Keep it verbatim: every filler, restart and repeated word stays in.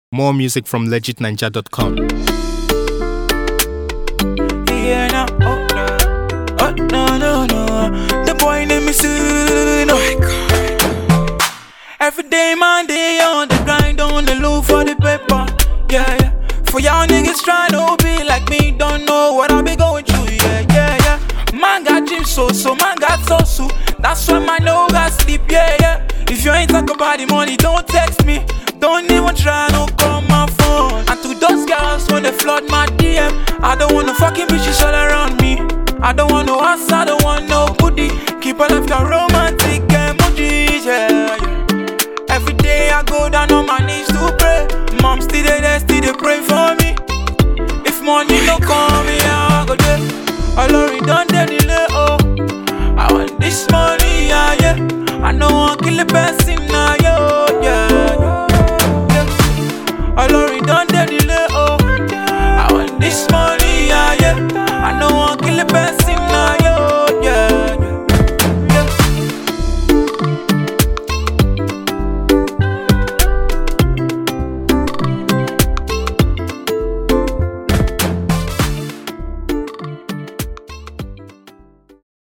More music from legit ninja dot com. Yeah, no, oh, no, oh, no, no, no. The boy name is Suno. Every day, man, day on the grind, on the look for the paper. Yeah, yeah. For y'all niggas trying to be like me, don't know what I be going through. Yeah, yeah, yeah. Man got gym so so, man got so so. That's why my no got sleep. Yeah, yeah. If you ain't talk about the money, don't text me. Don't even try to call my phone. And to those girls when they flood my D M, I don't want no fucking bitches all around me. I don't want no ass, I don't want no booty. Keep a life the romantic emojis, yeah, yeah. Every day I go down on my knees to pray. Mom still there, still they pray for me. If money no come, yeah, I go there. I already done the delay, oh. I want this money, yeah, yeah. I know I'll kill the best.